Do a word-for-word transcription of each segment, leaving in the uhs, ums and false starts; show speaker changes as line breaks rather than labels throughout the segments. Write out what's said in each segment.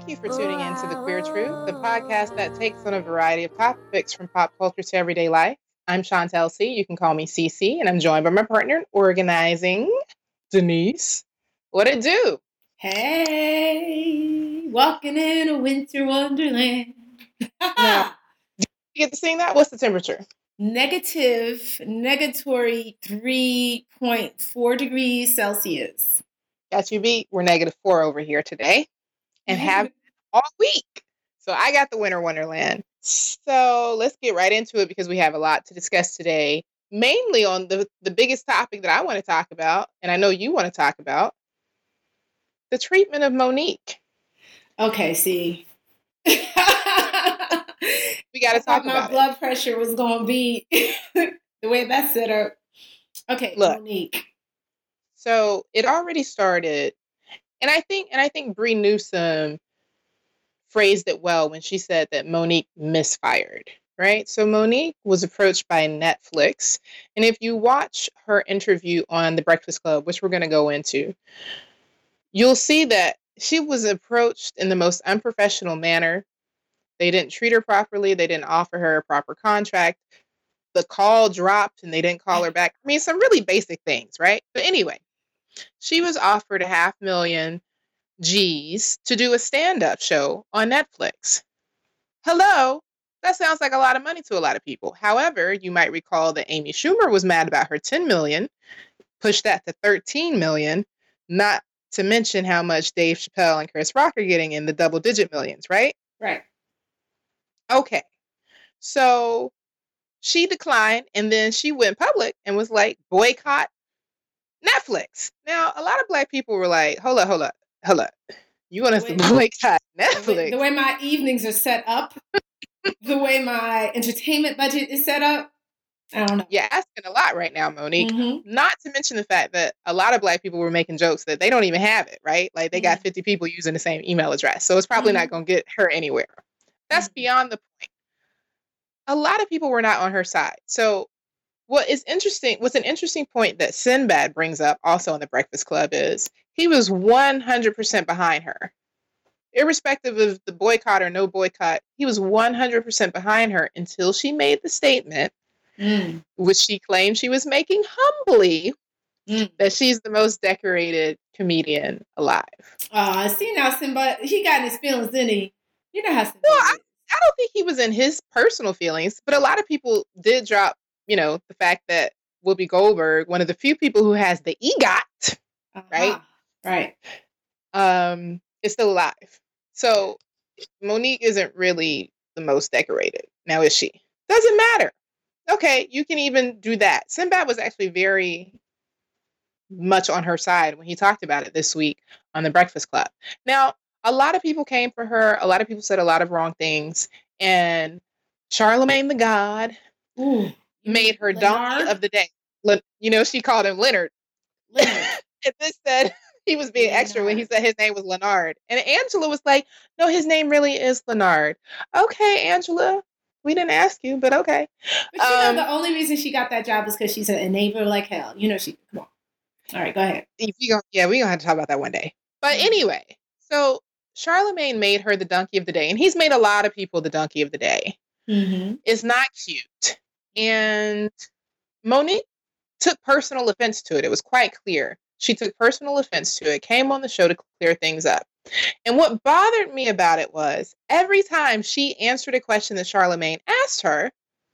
Thank you for tuning in to The Queer Truth, the podcast that takes on a variety of topics from pop culture to everyday life. I'm Chantel C. You can call me C C, and I'm joined by my partner in organizing, Denise. What it do?
Hey, walking in a winter wonderland.
Now, do you get to sing that? What's the temperature?
Negative, negatory three point four degrees Celsius.
Got you beat. We're negative four over here today and have all week. So I got the winter wonderland. So let's get right into it because we have a lot to discuss today, mainly on the, the biggest topic that I want to talk about, and I know you want to talk about, the treatment of Monique.
Okay, see.
We got to talk about
my
it.
blood pressure was going to be the way that's set up. Okay,
Look,
Monique.
So it already started, and I think and I think Bree Newsome phrased it well when she said that Monique misfired, right? So Monique was approached by Netflix, and if you watch her interview on The Breakfast Club, which we're going to go into, you'll see that she was approached in the most unprofessional manner. They didn't treat her properly. They didn't offer her a proper contract. The call dropped and they didn't call her back. I mean, some really basic things, right? But anyway, she was offered a half million G's to do a stand-up show on Netflix. Hello? That sounds like a lot of money to a lot of people. However, you might recall that Amy Schumer was mad about her ten million, pushed that to thirteen million, not to mention how much Dave Chappelle and Chris Rock are getting in the double-digit millions, right?
Right.
Okay. So she declined, and then she went public and was like, boycott Netflix. Now, a lot of Black people were like, hold up, hold up, hold up. You want us to boycott Netflix?
The way, the way my evenings are set up, the way my entertainment budget is set up, I don't know.
You're asking a lot right now, Monique.
Mm-hmm.
Not to mention the fact that a lot of Black people were making jokes that they don't even have it, right? Like they mm-hmm. got fifty people using the same email address. So it's probably mm-hmm. not going to get her anywhere. That's mm-hmm. beyond the point. A lot of people were not on her side. So what is interesting, what's an interesting point that Sinbad brings up also in The Breakfast Club is he was one hundred percent behind her. Irrespective of the boycott or no boycott, he was one hundred percent behind her until she made the statement, mm. which she claimed she was making humbly, mm. that she's the most decorated comedian alive.
Uh, see now, Sinbad, he got in his feelings, didn't he? You know how Sinbad
well, I, I don't think he was in his personal feelings, but a lot of people did drop, you know, the fact that Whoopi Goldberg, one of the few people who has the EGOT, uh-huh. right?
Right.
Um, is still alive. So Monique isn't really the most decorated. Now, is she? Doesn't matter. Okay, you can even do that. Sinbad was actually very much on her side when he talked about it this week on The Breakfast Club. Now, a lot of people came for her. A lot of people said a lot of wrong things. And Charlemagne the God Ooh, made her Leonard? Donkey of the day. You know, she called him Leonard.
Leonard.
And this said he was being Leonard. Extra when he said his name was Leonard. And Angela was like, no, his name really is Leonard. Okay, Angela. We didn't ask you, but okay.
But you um, know, the only reason she got that job is because she's an enabler like hell. You know, she, come on. All right, go ahead.
If you go, yeah, we're going to have to talk about that one day. But mm-hmm. anyway, so Charlemagne made her the donkey of the day. And he's made a lot of people the donkey of the day.
Mm-hmm.
It's not cute. And Monique took personal offense to it. It was quite clear. She took personal offense to it, came on the show to clear things up. And what bothered me about it was every time she answered a question that Charlemagne asked her,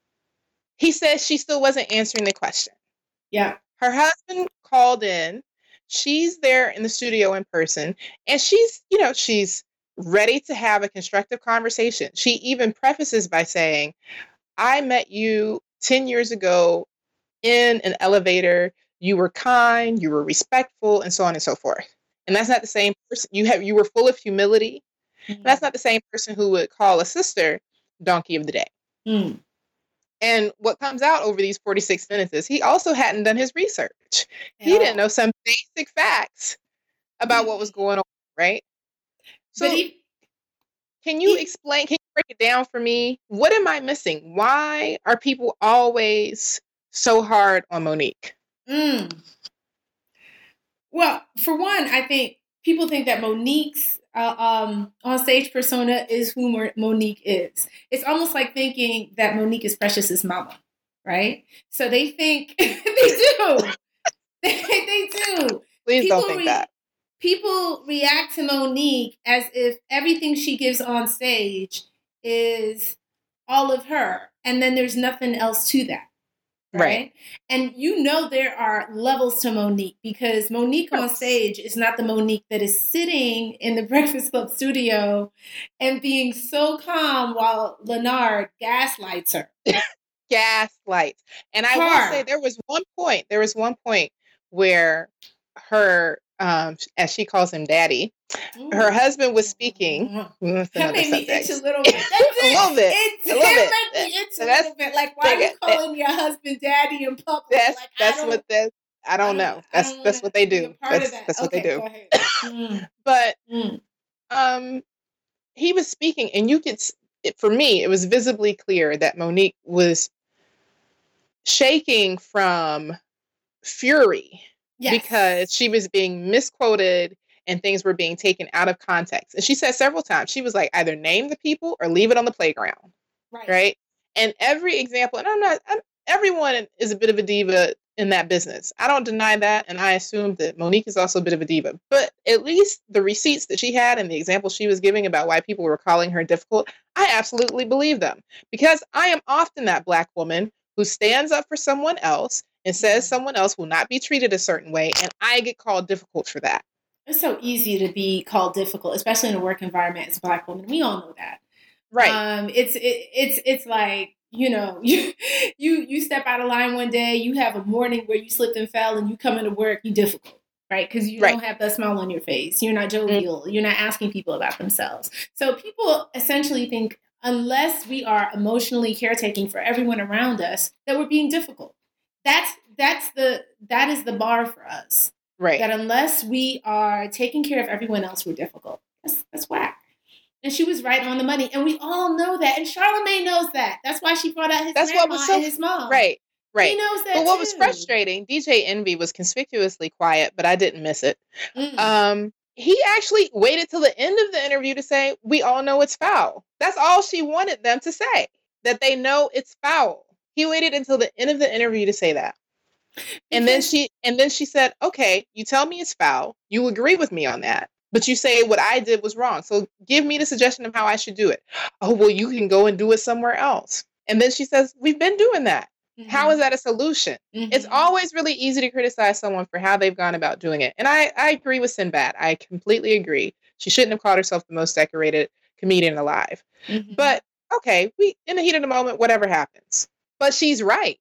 he said she still wasn't answering the question.
Yeah.
Her husband called in. She's there in the studio in person. And she's, you know, she's ready to have a constructive conversation. She even prefaces by saying, I met you ten years ago in an elevator. You were kind, you were respectful, and so on and so forth. And that's not the same person. You have you were full of humility. Mm-hmm. That's not the same person who would call a sister donkey of the day.
Mm.
And what comes out over these forty-six minutes is he also hadn't done his research.
At
he
all.
didn't know some basic facts about mm-hmm. what was going on, right? So he, can you he, explain, can you break it down for me? What am I missing? Why are people always so hard on Monique?
Mm. Well, for one, I think people think that Monique's uh, um, on stage persona is who Mo- Monique is. It's almost like thinking that Monique is Precious's mama, right? So they think they do. they, they do.
Please
People
don't think
re-
that.
People react to Monique as if everything she gives on stage is all of her, and then there's nothing else to that. Right? right. And you know there are levels to Monique, because Monique on stage is not the Monique that is sitting in the Breakfast Club studio and being so calm while Leonard gaslights her.
Gaslights. And I Hard. will say there was one point, there was one point where her, um, as she calls him daddy, Ooh. her husband was speaking.
Mm-hmm. That made me itch a little bit. That's
a little bit.
It
a little bit.
made me itch a little bit. Like, why are you calling your husband daddy in public?
That's
like,
that's what that. I don't, I don't know. That's don't that's what they do. That's that. that's okay, what they do.
Go ahead. Mm.
But
mm.
um, he was speaking, and you could. It, for me, it was visibly clear that Monique was shaking from fury. Yes. Because she was being misquoted and things were being taken out of context. And she said several times, she was like, either name the people or leave it on the playground.
Right.
Right. And every example, and I'm not, I'm, everyone is a bit of a diva in that business. I don't deny that. And I assume that Monique is also a bit of a diva. But at least the receipts that she had and the examples she was giving about why people were calling her difficult, I absolutely believe them. Because I am often that Black woman who stands up for someone else and says someone else will not be treated a certain way, and I get called difficult for that.
It's so easy to be called difficult, especially in a work environment as a Black woman. We all know that,
right?
Um, it's it, it's it's like, you know, you you you step out of line one day, you have a morning where you slipped and fell, and you come into work, you difficult, right? Because you right. don't have that smile on your face, you're not jovial, mm-hmm. you're not asking people about themselves. So people essentially think, unless we are emotionally caretaking for everyone around us, that we're being difficult. That's that's the that is the bar for us.
Right.
That unless we are taking care of everyone else, we're difficult. That's that's whack. And she was right on the money. And we all know that. And Charlamagne knows that. That's why she brought out his that's grandma what was so, and his mom.
Right. Right.
He knows that.
But what
too.
was frustrating, D J Envy was conspicuously quiet, but I didn't miss it. Mm. Um, he actually waited till the end of the interview to say, we all know it's foul. That's all she wanted them to say. That they know it's foul. He waited until the end of the interview to say that. And then she and then she said, okay, you tell me it's foul. You agree with me on that. But you say what I did was wrong. So give me the suggestion of how I should do it. Oh, well, you can go and do it somewhere else. And then she says, we've been doing that. Mm-hmm. How is that a solution? Mm-hmm. It's always really easy to criticize someone for how they've gone about doing it. And I, I agree with Sinbad. I completely agree. She shouldn't have called herself the most decorated comedian alive. Mm-hmm. But okay, we in the heat of the moment, whatever happens. But she's right.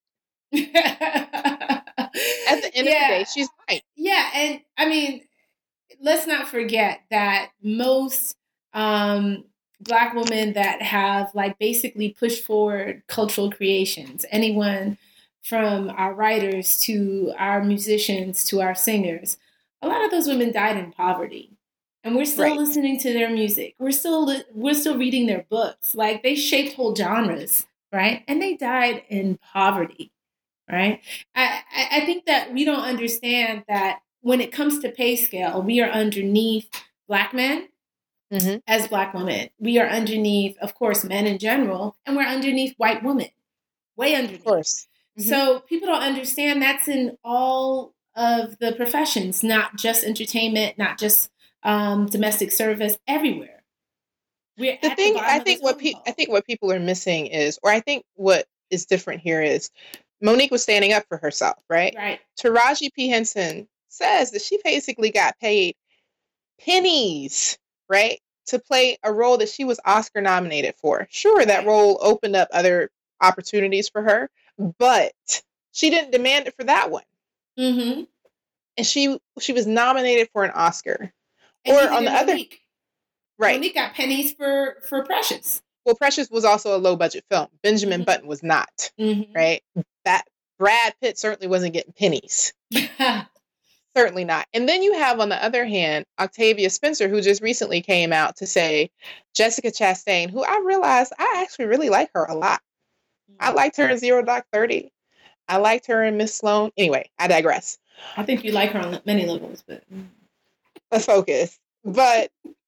At the end yeah. of the day, she's right.
Yeah. And I mean, let's not forget that most um, Black women that have like basically pushed forward cultural creations, anyone from our writers to our musicians to our singers, a lot of those women died in poverty. And we're still right. listening to their music. We're still li- we're still reading their books. Like, they shaped whole genres, right? And they died in poverty. Right. I, I think that we don't understand that when it comes to pay scale, we are underneath Black men mm-hmm. as Black women. We are underneath, of course, men in general, and we're underneath white women, way underneath.
Of course.
Mm-hmm. So people don't understand that's in all of the professions, not just entertainment, not just um, domestic service, everywhere.
We're the thing, the I think what pe- I think what people are missing is, or I think what is different here is, Monique was standing up for herself, right?
Right.
Taraji P. Henson says that she basically got paid pennies, right, to play a role that she was Oscar nominated for. Sure, right. That role opened up other opportunities for her, but she didn't demand it for that one.
Mm-hmm.
And she she was nominated for an Oscar.
And
or on the other,
Monique.
right?
Monique got pennies for for Precious.
Well, Precious was also a low budget film. Benjamin mm-hmm. Button was not, mm-hmm. right? That Brad Pitt certainly wasn't getting pennies. Certainly not. And then you have, on the other hand, Octavia Spencer, who just recently came out to say Jessica Chastain, who I realized I actually really like her a lot. Mm-hmm. I liked her in Zero Dark Thirty. I liked her in Miss Sloane. Anyway, I digress.
I think you like her on many levels, but
let's focus. But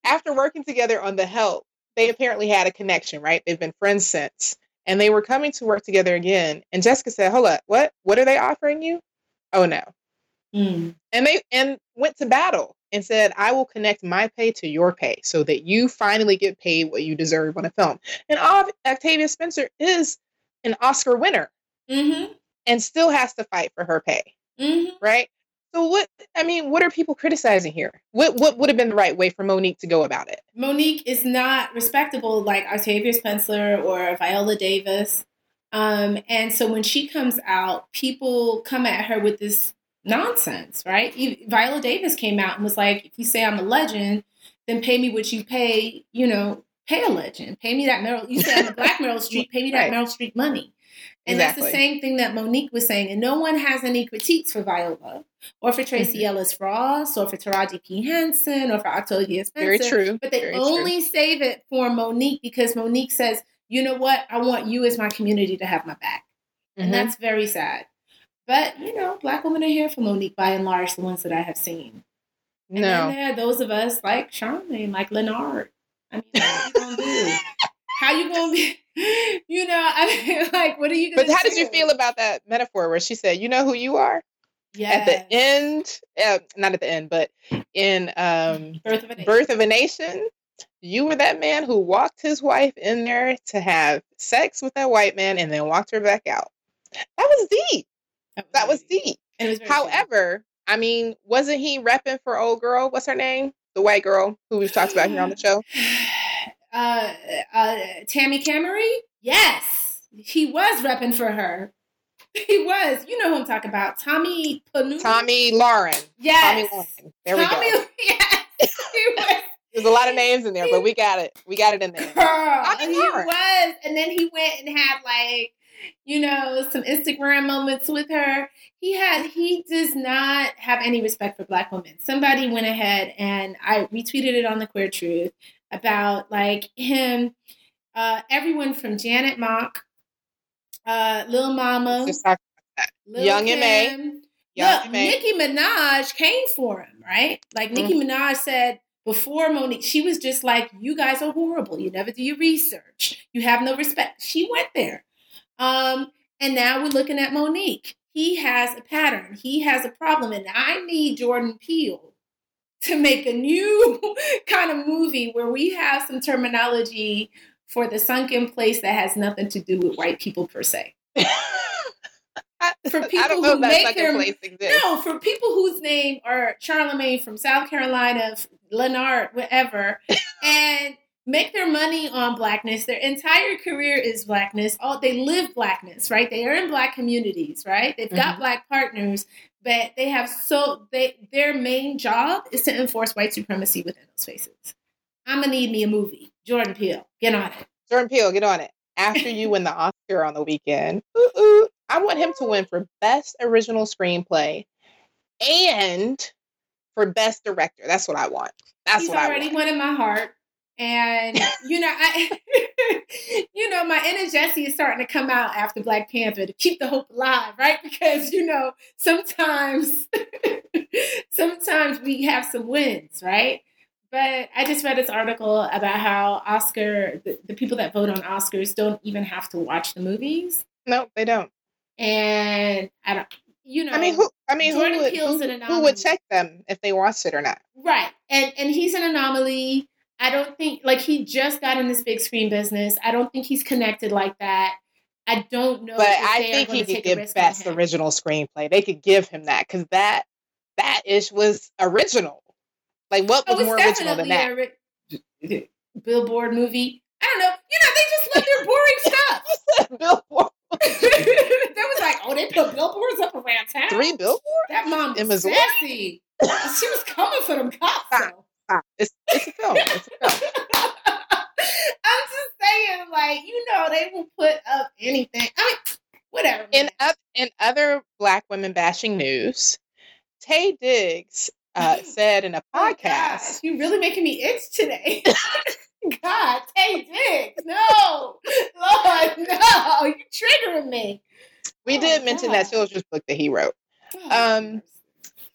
after working together on The Help, they apparently had a connection, right? They've been friends since. And they were coming to work together again. And Jessica said, hold up, what? What are they offering you? Oh, no.
Mm.
And they and went to battle and said, I will connect my pay to your pay so that you finally get paid what you deserve on a film. And Octavia Spencer is an Oscar winner
mm-hmm.
and still has to fight for her pay.
Mm-hmm.
Right? So what, I mean, what are people criticizing here? What what would have been the right way for Mo'Nique to go about it?
Mo'Nique is not respectable like Octavia Spencer or Viola Davis. Um, and so when she comes out, people come at her with this nonsense, right? Viola Davis came out and was like, if you say I'm a legend, then pay me what you pay, you know, pay a legend. Pay me that Meryl, you say I'm a black Meryl Streep, pay me that right. Meryl Streep money. And exactly. That's the same thing that Mo'Nique was saying. And no one has any critiques for Viola or for Tracy mm-hmm. Ellis Ross or for Taraji P. Henson or for Octavia Spencer.
Very true.
But they
Very
only
true.
save it for Mo'Nique because Mo'Nique says, you know what? I want you as my community to have my back. Mm-hmm. And that's very sad. But, you know, black women are here for Mo'Nique by and large, the ones that I have seen. And
no.
then there are those of us like Charmaine, like Leonard. I mean, what are you going to do? How you going to be? You know, I mean, like, what are you going to do?
But how did you feel about that metaphor where she said, you know who you are?
Yes.
At the end, uh, not at the end, but in um,
Birth of a Nation.
Birth of a Nation, you were that man who walked his wife in there to have sex with that white man and then walked her back out. That was deep. That was, that was deep.
It was
However, true. I mean, wasn't he repping for old girl? What's her name? The white girl who we've talked about here on the show?
Uh, uh, Tammy Cameron? Yes. He was repping for her. He was. You know who I'm talking about. Tommy Panu.
Tommy Lauren.
Yes.
Tommy Lauren. There
Tommy,
we go.
Yes. He was.
There's a lot of names in there, but we got it. We got it in there.
Girl, Tommy he Lauren. was. And then he went and had like, you know, some Instagram moments with her. He had, he does not have any respect for black women. Somebody went ahead and I retweeted it on the Queer Truth about like him, uh, everyone from Janet Mock, uh, Lil Mama, Lil
Young
Kim.
M A.
Young Look, M A. Nicki Minaj came for him, right? Like mm-hmm. Nicki Minaj said before Mo'Nique, she was just like, you guys are horrible. You never do your research. You have no respect. She went there. Um, and now we're looking at Mo'Nique. He has a pattern. He has a problem. And I need Jordan Peele to make a new kind of movie where we have some terminology for the sunken place that has nothing to do with white people per se. For people
I don't know
who
if that
make
second
their,
place exists.
No, for people whose name are Charlemagne from South Carolina, Leonard, whatever, and make their money on blackness. Their entire career is blackness. All they live blackness, right? They are in black communities, right? They've got mm-hmm. black partners, but they have so they their main job is to enforce white supremacy within those spaces. I'm gonna need me a movie. Jordan Peele, get on it.
Jordan Peele, get on it. After you win the Oscar on the weekend, ooh, ooh, I want him to win for Best Original Screenplay and for Best Director. That's what I want. That's
He's
what I want.
He's already won in my heart. And, you know, I, you know, my inner Jessie is starting to come out after Black Panther to keep the hope alive, right? Because, you know, sometimes, sometimes we have some wins, right? But I just read this article about how Oscar, the, the people that vote on Oscars don't even have to watch the movies.
No, they don't.
And I don't, you know.
I mean, who? I mean,
Jordan
who would,
Peele's
who,
an anomaly.
who would check them if they watched it or not?
Right, and and he's an anomaly. I don't think like he just got in this big screen business. I don't think he's connected like that. I don't know.
But I think he could give Best Original Screenplay. They could give him that because that that ish was original. Like, what was oh, more original than that?
Ri- Billboard movie. I don't know. You know, they just love their boring stuff.
Billboard.
They was like, oh, they put billboards up around town.
Three billboards?
That mom was sassy. She was coming for them cops.
Stop, stop. It's, it's a film. It's a film.
I'm just saying, like, you know, they will put up anything. I mean, whatever.
In, uh, in other Black women bashing news, Taye Diggs uh, said in a podcast.
Oh, you're really making me itch today. God, Taye Diggs, no, Lord, no, you're triggering me.
We
oh,
did mention
God.
that children's book that he wrote.
Oh,
um,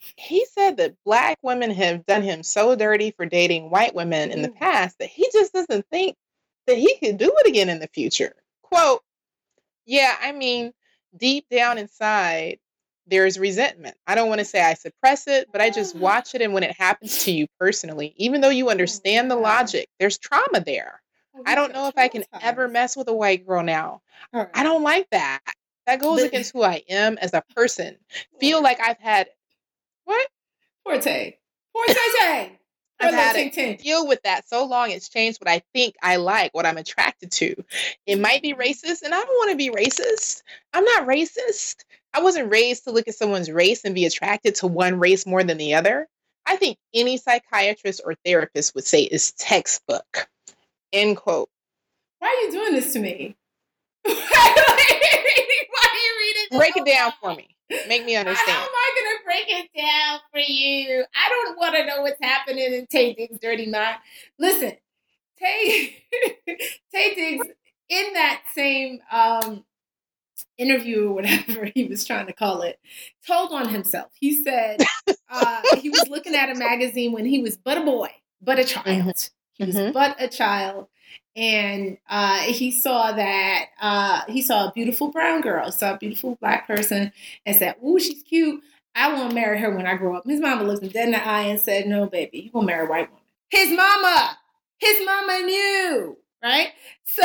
he said that black women have done him so dirty for dating white women in the past that he just doesn't think that he could do it again in the future. Quote, yeah, I mean, deep down inside, there's resentment. I don't want to say I suppress it, but I just watch it. And when it happens to you personally, even though you understand the logic, there's trauma there. I don't know if I can ever mess with a white girl now. Right. I don't like that. That goes but, against who I am as a person. Feel like I've had, what?
Poor Tay. Poor Tay Tay.
I've had to deal with that so long. It's changed what I think I like, what I'm attracted to. It might be racist, and I don't want to be racist. I'm not racist. I wasn't raised to look at someone's race and be attracted to one race more than the other. I think any psychiatrist or therapist would say is textbook. End quote.
Why are you doing this to me? Why are you reading?
Break it down for me. Make me understand.
How am I going to break it down for you? I don't want to know what's happening in Taye Diggs' dirty mind. Listen, Taye, Taye Diggs, in that same um, interview or whatever he was trying to call it, told on himself. He said uh, he was looking at a magazine when he was but a boy, but a child. Mm-hmm. He was mm-hmm. but a child. And uh, he saw that, uh, he saw a beautiful brown girl, saw a beautiful black person and said, ooh, she's cute. I want to marry her when I grow up. His mama looked him dead in the eye and said, no, baby, you're going to marry a white woman. His mama, his mama knew, right? So,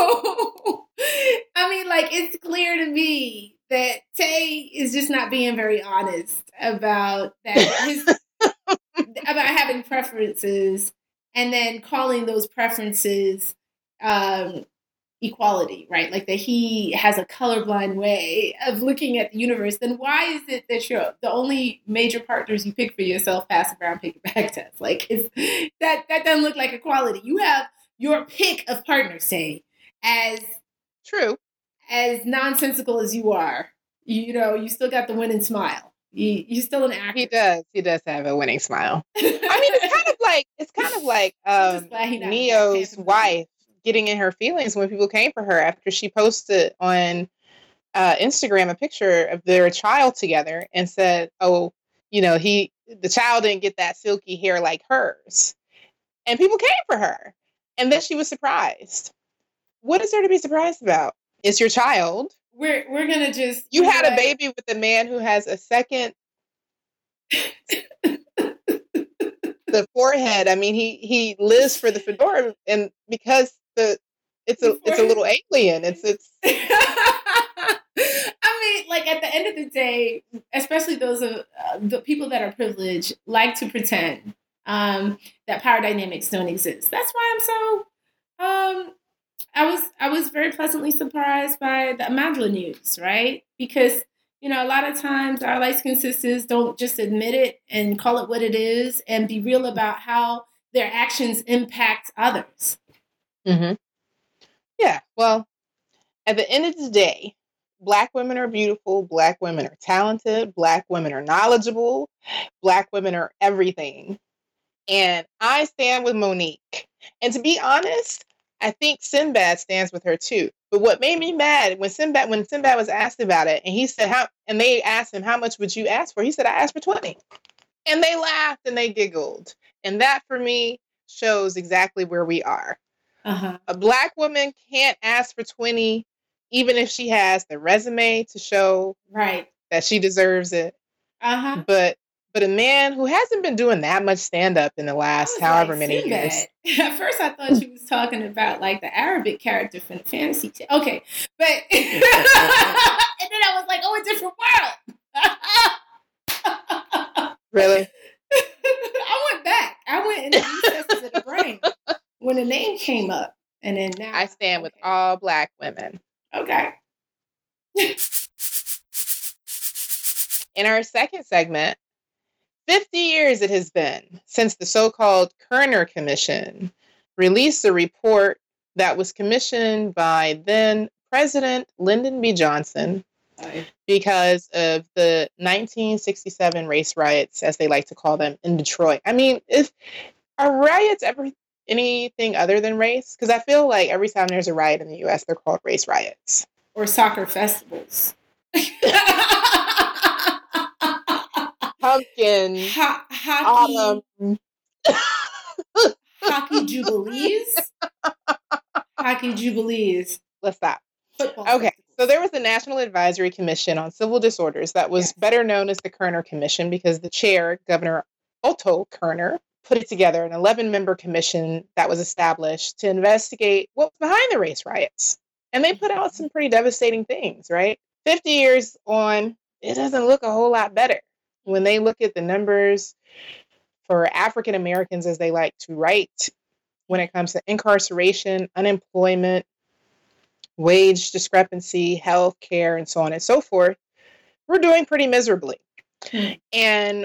I mean, like, it's clear to me that Tay is just not being very honest about that, his, about having preferences and then calling those preferences um, equality, right? Like that he has a colorblind way of looking at the universe. Then why is it that you're the only major partners you pick for yourself pass a brown paper bag test? Like it's, that that doesn't look like equality. You have your pick of partners, say, as
true,
as nonsensical as you are. You, you know, you still got the winning smile. You, you're still an actor.
He does. He does have a winning smile. I mean, it's kind of like it's kind of like um, Neo's wife getting in her feelings when people came for her after she posted on uh, Instagram a picture of their child together and said, "Oh, you know, he the child didn't get that silky hair like hers," and people came for her, and then she was surprised. What is there to be surprised about? It's your child.
We're we're gonna just
you had a baby with a man who has a second the forehead. I mean, he he lives for the fedora, and because the it's a it's a little alien. It's it's.
I mean, like at the end of the day, especially those of uh, the people that are privileged like to pretend um, that power dynamics don't exist. That's why I'm so. Um, I was I was very pleasantly surprised by the Amandla news, right? Because, you know, a lot of times our light-skinned sisters don't just admit it and call it what it is and be real about how their actions impact others.
Mm-hmm. Yeah, well, at the end of the day, Black women are beautiful, Black women are talented, Black women are knowledgeable, Black women are everything. And I stand with Monique. And to be honest, I think Sinbad stands with her too. But what made me mad when Sinbad when Sinbad was asked about it, and he said how, and they asked him, how much would you ask for? He said, I asked for twenty. And they laughed and they giggled. And that for me shows exactly where we are. Uh-huh. A Black woman can't ask for twenty, even if she has the resume to show
right
that she deserves it. Uh-huh. But But a man who hasn't been doing that much stand-up in the last however like, many years.
At first I thought she was talking about like the Arabic character from the fantasy. T- okay. But, and then I was like, oh, a different
world. Really?
I went back. I went in the recesses of the brain when the name came up. And then now.
I stand with all Black women.
Okay.
In our second segment, fifty years it has been since the so-called Kerner Commission released a report that was commissioned by then President Lyndon B. Johnson because of the nineteen sixty-seven race riots, as they like to call them, in Detroit. I mean, if are riots ever anything other than race? Because I feel like every time there's a riot in the U S, they're called race riots.
Or soccer festivals.
pumpkin,
Ho- hockey,
autumn.
hockey jubilees, hockey jubilees.
Let's stop.
Football
Okay,
spectacles.
so there was the National Advisory Commission on Civil Disorders that was
Yes.
better known as the Kerner Commission because the chair, Governor Otto Kerner, put it together, an eleven-member commission that was established to investigate what was behind the race riots. And they put out some pretty devastating things, right? fifty years on, it doesn't look a whole lot better. When they look at the numbers for African Americans, as they like to write, when it comes to incarceration, unemployment, wage discrepancy, health care, and so on and so forth, we're doing pretty miserably.
Hmm.
And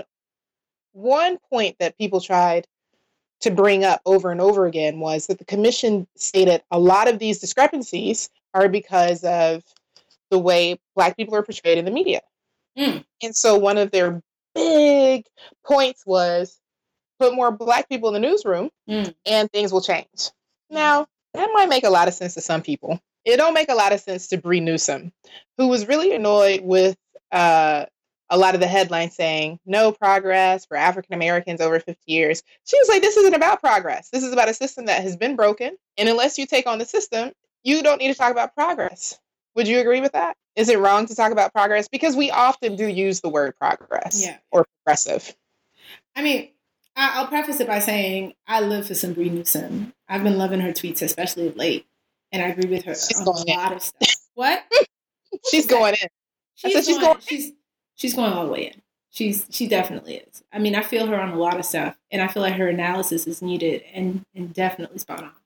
one point that people tried to bring up over and over again was that the commission stated a lot of these discrepancies are because of the way Black people are portrayed in the media.
Mm.
And so one of their big points was put more Black people in the newsroom
Mm.
and things will change. Now, that might make a lot of sense to some people. It don't make a lot of sense to Bree Newsom, who was really annoyed with uh, a lot of the headlines saying no progress for African Americans over fifty years. She was like, this isn't about progress. This is about a system that has been broken. And unless you take on the system, you don't need to talk about progress. Would you agree with that? Is it wrong to talk about progress? Because we often do use the word progress
Yeah.
or progressive.
I mean, I- I'll preface it by saying I live for some Bree Newsom. I've been loving her tweets, especially of late. And I agree with her
She's
on
going
a
in.
lot of stuff. What?
She's going in.
She's,
said she's
going,
going-
she's she's going all the way in. She's she definitely is. I mean, I feel her on a lot of stuff, and I feel like her analysis is needed and and definitely spot on.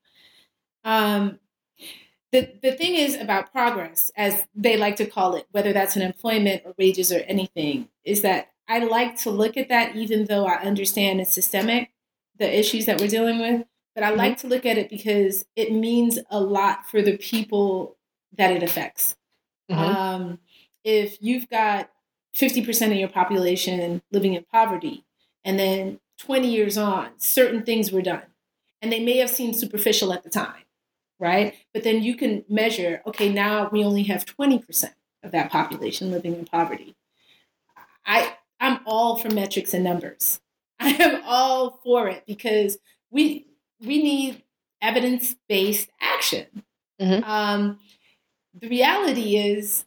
Um, the the thing is about progress, as they like to call it, whether that's in employment or wages or anything, is that I like to look at that, even though I understand it's systemic, the issues that we're dealing with. But I like to look at it because it means a lot for the people that it affects.
Mhm.
Um, if you've got fifty percent of your population living in poverty, and then twenty years on, certain things were done, and they may have seemed superficial at the time, right? But then you can measure, okay, now we only have twenty percent of that population living in poverty. I, I'm all for metrics and numbers. I am all for it because we we need evidence-based action.
Mhm.
Um, the reality is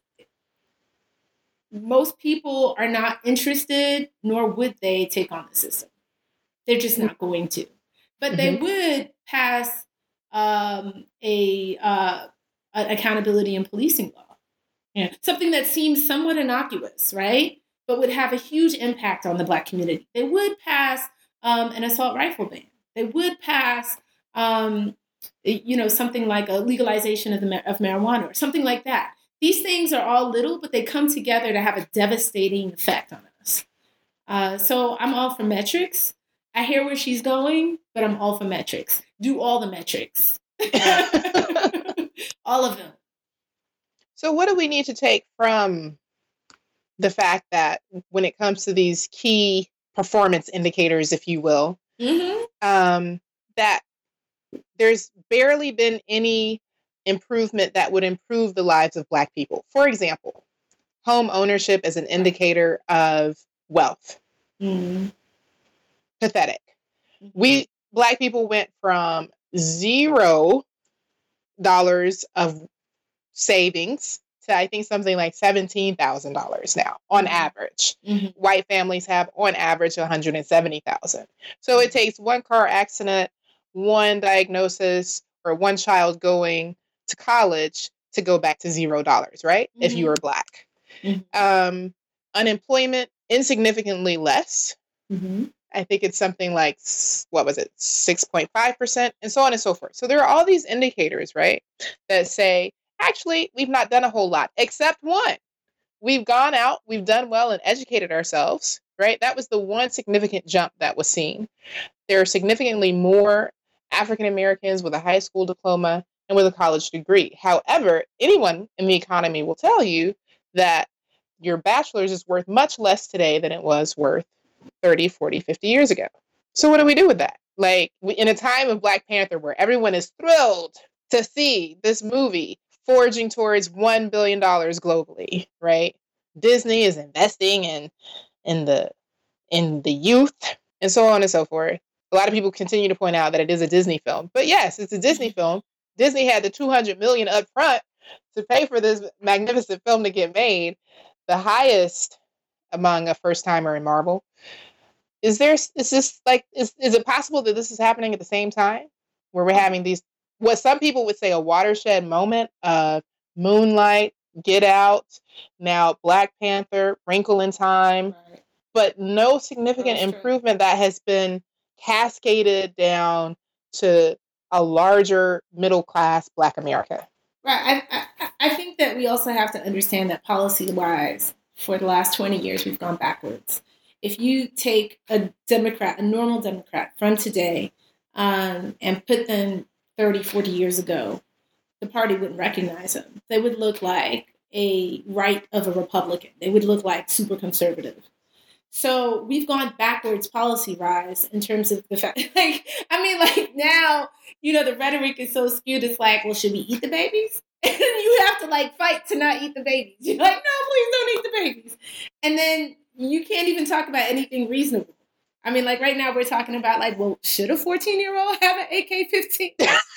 most people are not interested, nor would they take on the system. They're just not going to. But they would pass um, a uh, an accountability and policing law. Yeah. Something that seems somewhat innocuous, right? But would have a huge impact on the Black community. They would pass um, an assault rifle ban. They would pass, um, you know, something like a legalization of, the, of marijuana or something like that. These things are all little, but they come together to have a devastating effect on us. Uh, so I'm all for metrics. I hear where she's going, but I'm all for metrics. Do all the metrics. All of them.
So what do we need to take from the fact that when it comes to these key performance indicators, if you will,
Mm-hmm.
um, that there's barely been any improvement that would improve the lives of Black people? For example, home ownership as an indicator of wealth.
Mm-hmm.
Pathetic. We, Black people, went from zero dollars of savings to, I think, something like seventeen thousand dollars now on average.
Mm-hmm.
White families have on average one hundred seventy thousand dollars. So it takes one car accident, one diagnosis, or one child going to college to go back to zero dollars, right? Mm-hmm. If you were Black. Mm-hmm. Um, unemployment, insignificantly less.
Mm-hmm.
I think it's something like, what was it, six point five percent, and so on and so forth. So there are all these indicators, right, that say, actually, we've not done a whole lot, except one. We've gone out, we've done well and educated ourselves, right? That was the one significant jump that was seen. There are significantly more African Americans with a high school diploma and with a college degree. However, anyone in the economy will tell you that your bachelor's is worth much less today than it was worth thirty, forty, fifty years ago. So what do we do with that? Like, in a time of Black Panther where everyone is thrilled to see this movie forging towards one billion dollars globally, right? Disney is investing in in the in the youth, and so on and so forth. A lot of people continue to point out that it is a Disney film. But yes, it's a Disney film. Disney had the two hundred million dollars up front to pay for this magnificent film to get made, the highest among a first-timer in Marvel. Is there, is this like, is, is it possible that this is happening at the same time? Where we're having these, what some people would say a watershed moment of Moonlight, Get Out, now Black Panther, Wrinkle in Time, right. But no significant That's improvement true. That has been cascaded down to a larger middle-class Black America.
Right. I, I, I think that we also have to understand that policy-wise, for the last twenty years, we've gone backwards. If you take a Democrat, a normal Democrat from today, um, and put them thirty, forty years ago, the party wouldn't recognize them. They would look like a right of a Republican. They would look like super conservative. So we've gone backwards policy-wise in terms of the fact, like, I mean, like now, you know, the rhetoric is so skewed. It's like, well, should we eat the babies? And you have to like fight to not eat the babies. You're like, no, please don't eat the babies. And then you can't even talk about anything reasonable. I mean, like right now we're talking about like, well, should a fourteen-year-old have an A K fifteen?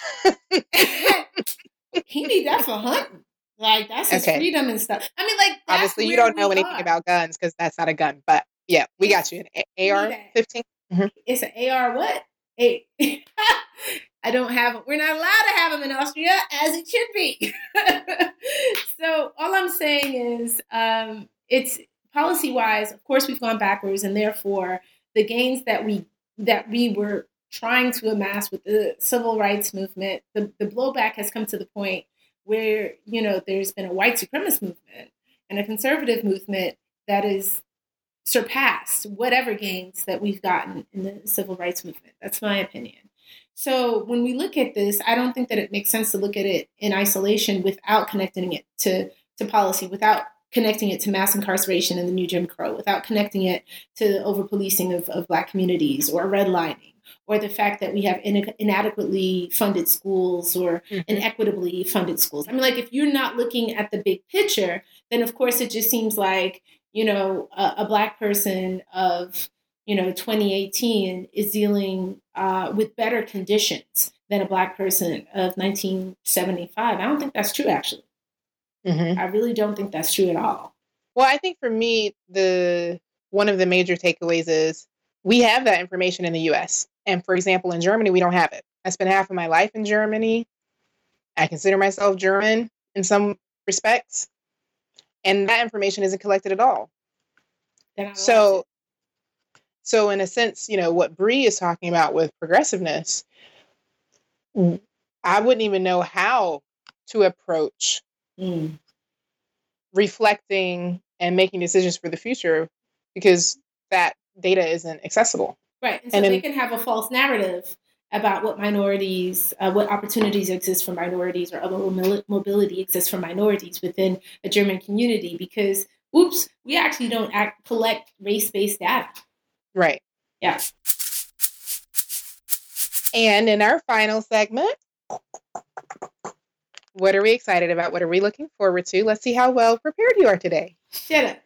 He need that for hunting. Like that's his okay. freedom and stuff. I mean, like that's
obviously you don't know anything are. about guns because that's not a gun. But yeah, we got you. An A R fifteen. Mm-hmm.
It's an A R what? A- I don't have. We're not allowed to have them in Austria, as it should be. So all I'm saying is, um, it's policy-wise. Of course, we've gone backwards, and therefore the gains that we that we were trying to amass with the civil rights movement, the, the blowback has come to the point where, you know, there's been a white supremacist movement and a conservative movement that is surpassed whatever gains that we've gotten in the civil rights movement. That's my opinion. So when we look at this, I don't think that it makes sense to look at it in isolation without connecting it to, to policy, without connecting it to mass incarceration and the new Jim Crow, without connecting it to the over-policing of, of Black communities or redlining, or the fact that we have in, inadequately funded schools or mm-hmm. inequitably funded schools. I mean, like, if you're not looking at the big picture, then of course it just seems like, you know, a, a Black person of, you know, twenty eighteen is dealing uh, with better conditions than a Black person of nineteen seventy-five. I don't think that's true, actually. Mm-hmm. I really don't think that's true at all.
Well, I think for me, the one of the major takeaways is we have that information in the U S. And for example, in Germany, we don't have it. I spent half of my life in Germany. I consider myself German in some respects. And that information isn't collected at all. So, so in a sense, you know, what Bree is talking about with progressiveness, I wouldn't even know how to approach mm. reflecting and making decisions for the future because that data isn't accessible.
Right. And so and they in, can have a false narrative about what minorities, uh, what opportunities exist for minorities or other mobility exists for minorities within a German community because, oops, we actually don't act, collect race-based data.
Right.
Yeah.
And in our final segment, what are we excited about? What are we looking forward to? Let's see how well prepared you are today.
Shut up.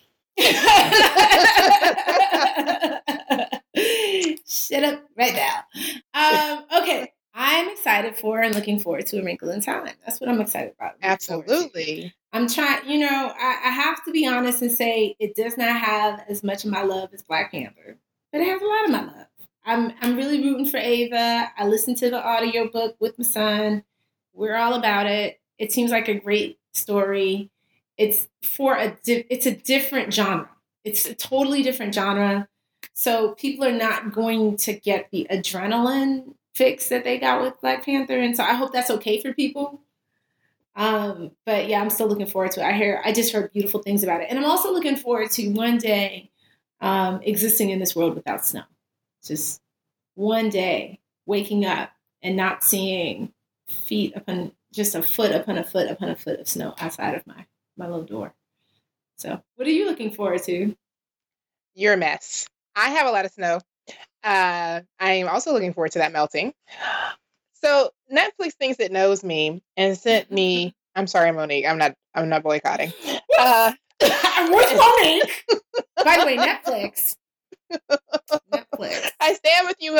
Shut up right now. Um, okay. I'm excited for and looking forward to A Wrinkle in Time. That's what I'm excited about.
Absolutely.
I'm trying, you know, I, I have to be honest and say it does not have as much of my love as Black Panther, but it has a lot of my love. I'm I'm really rooting for Ava. I listened to the audiobook with my son. We're all about it. It seems like a great story. It's for a di- it's a different genre. It's a totally different genre. So people are not going to get the adrenaline fix that they got with Black Panther. And so I hope that's okay for people. Um, but yeah, I'm still looking forward to it. I hear, I just heard beautiful things about it. And I'm also looking forward to one day um, existing in this world without snow. Just one day waking up and not seeing feet upon, just a foot upon a foot upon a foot of snow outside of my, my little door. So what are you looking forward to?
You're a mess. I have a lot of snow. Uh, I am also looking forward to that melting. So Netflix thinks it knows me and sent me. I'm sorry, Monique. I'm not. I'm not boycotting. Uh,
Where's Monique? By the way, Netflix.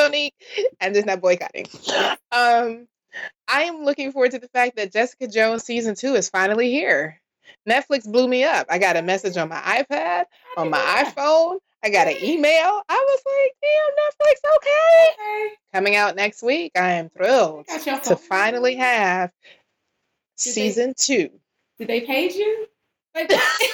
Monique. I'm just not boycotting. Um, I am looking forward to the fact that Jessica Jones season two is finally here. Netflix blew me up. I got a message on my iPad, on my iPhone. I got an email. I was like, damn, Netflix, okay. okay. Coming out next week. I am thrilled to finally have did season they, two.
Did they pay you? Like,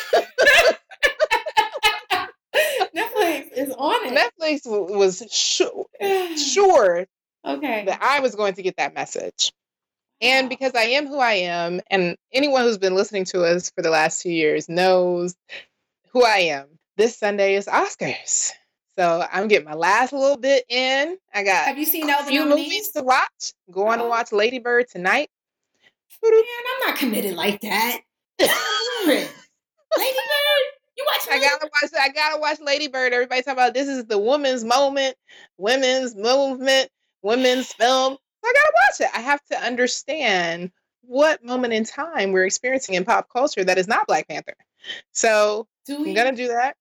Netflix is on it.
Netflix w- was sure, sure
okay.
that I was going to get that message. And because I am who I am, and anyone who's been listening to us for the last two years knows who I am. This Sunday is Oscars. So I'm getting my last little bit in. I got
Have you seen all
a
the
few
nominees?
movies to watch. Going oh. to watch Lady Bird tonight.
Man, I'm not committed like that. Lady Bird? You watch
I gotta watch I gotta watch Lady Bird. Everybody talking about this is the women's moment, women's movement, women's film. I gotta watch it. I have to understand what moment in time we're experiencing in pop culture that is not Black Panther. So I'm gonna do that.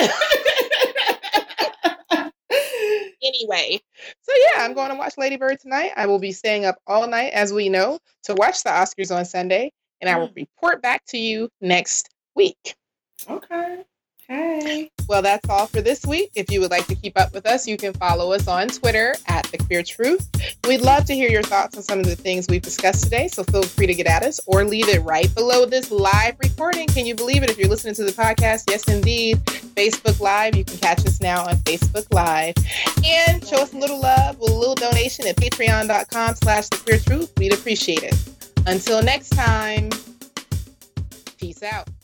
Anyway, so yeah, I'm going to watch Lady Bird tonight. I will be staying up all night, as we know, to watch the Oscars on Sunday, and I will report back to you next week.
Okay. Hey.
Well, that's all for this week. If you would like to keep up with us, you can follow us on Twitter at The Queer Truth. We'd love to hear your thoughts on some of the things we've discussed today, so feel free to get at us or leave it right below this live recording. Can you believe it? If you're listening to the podcast, yes, indeed, Facebook Live. You can catch us now on Facebook Live. And show us a little love with a little donation at patreon.com slash The Queer Truth. We'd appreciate it. Until next time, peace out.